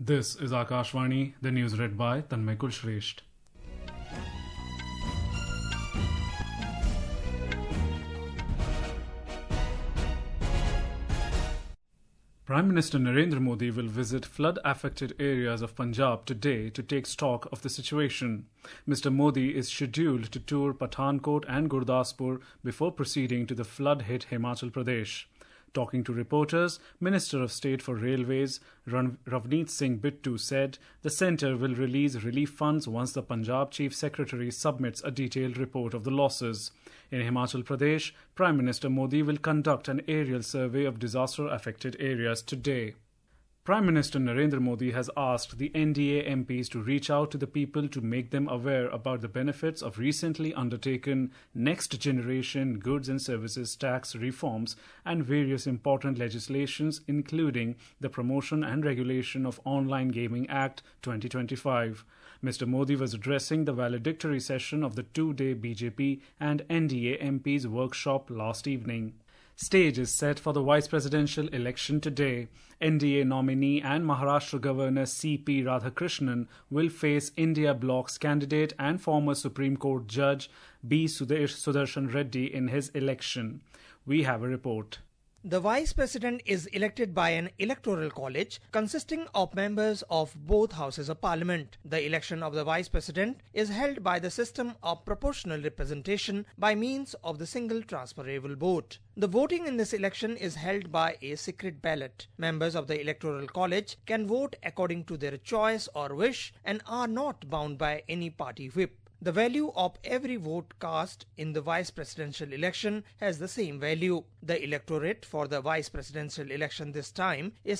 This is Akashvani, the news read by Tanmay Kulshresht. Prime Minister Narendra Modi will visit flood-affected areas of Punjab today to take stock of the situation. Mr. Modi is scheduled to tour Pathankot and Gurdaspur before proceeding to the flood-hit Himachal Pradesh. Talking to reporters, Minister of State for Railways Ravneet Singh Bittu said the centre will release relief funds once the Punjab Chief Secretary submits a detailed report of the losses. In Himachal Pradesh, Prime Minister Modi will conduct an aerial survey of disaster-affected areas today. Prime Minister Narendra Modi has asked the NDA MPs to reach out to the people to make them aware about the benefits of recently undertaken Next Generation Goods and Services Tax reforms and various important legislations, including the Promotion and Regulation of Online Gaming Act 2025. Mr. Modi was addressing the valedictory session of the two-day BJP and NDA MPs workshop last evening. Stage is set for the vice presidential election today. NDA nominee and Maharashtra Governor C.P. Radhakrishnan will face India Bloc's candidate and former Supreme Court Judge B. Sudarshan Reddy in his election. We have a report. The Vice President is elected by an electoral college consisting of members of both houses of Parliament. The election of the Vice President is held by the system of proportional representation by means of the single transferable vote. The voting in this election is held by a secret ballot. Members of the Electoral College can vote according to their choice or wish and are not bound by any party whip. The value of every vote cast in the vice presidential election has the same value. The electorate for the vice presidential election this time is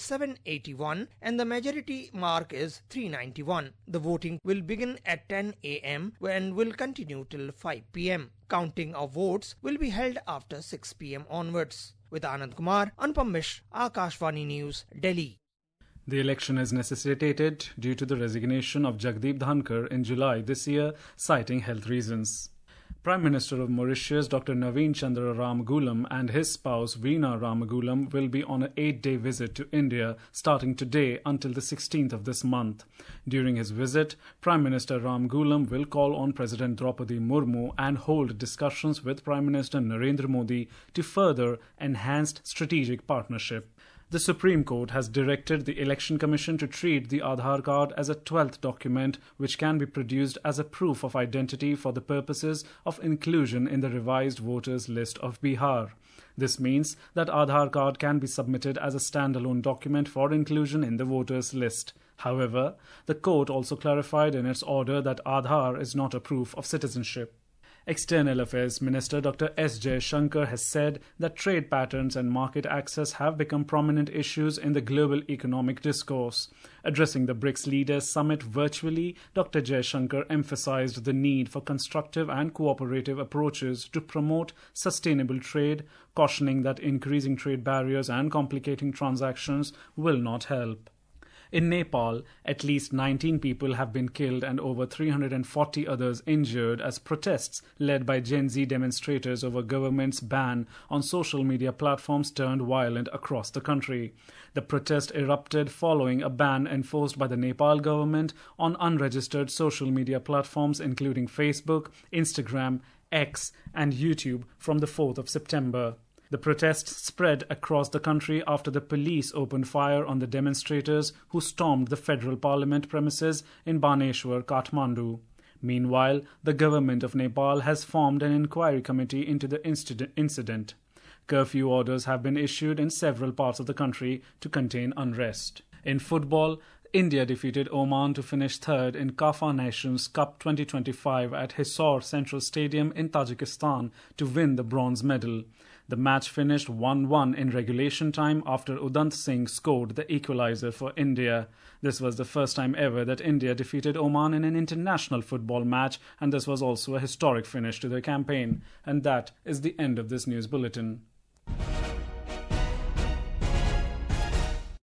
781 and the majority mark is 391. The voting will begin at 10 a.m. and will continue till 5 p.m. Counting of votes will be held after 6 p.m. onwards. With Anand Kumar, Anupam Mishra, Akashvani News, Delhi. The election is necessitated due to the resignation of Jagdeep Dhankar in July this year, citing health reasons. Prime Minister of Mauritius Dr. Naveen Chandra Ramagulam and his spouse Veena Ramagulam will be on an 8-day visit to India starting today until the 16th of this month. During his visit, Prime Minister Ramagulam will call on President Draupadi Murmu and hold discussions with Prime Minister Narendra Modi to further enhanced strategic partnership. The Supreme Court has directed the Election Commission to treat the Aadhaar card as a 12th document which can be produced as a proof of identity for the purposes of inclusion in the revised voters list of Bihar. This means that Aadhaar card can be submitted as a standalone document for inclusion in the voters list. However, the court also clarified in its order that Aadhaar is not a proof of citizenship. External Affairs Minister Dr. S. Jaishankar has said that trade patterns and market access have become prominent issues in the global economic discourse. Addressing the BRICS Leaders Summit virtually, Dr. Jaishankar emphasized the need for constructive and cooperative approaches to promote sustainable trade, cautioning that increasing trade barriers and complicating transactions will not help. In Nepal, at least 19 people have been killed and over 340 others injured as protests led by Gen Z demonstrators over government's ban on social media platforms turned violent across the country. The protest erupted following a ban enforced by the Nepal government on unregistered social media platforms including Facebook, Instagram, X, and YouTube from the 4th of September. The protests spread across the country after the police opened fire on the demonstrators who stormed the federal parliament premises in Baneshwar, Kathmandu. Meanwhile, the government of Nepal has formed an inquiry committee into the incident. Curfew orders have been issued in several parts of the country to contain unrest. In football, India defeated Oman to finish third in CAFA Nations Cup 2025 at Hisar Central Stadium in Tajikistan to win the bronze medal. The match finished 1-1 in regulation time after Udant Singh scored the equalizer for India. This was the first time ever that India defeated Oman in an international football match, and this was also a historic finish to their campaign. And that is the end of this news bulletin.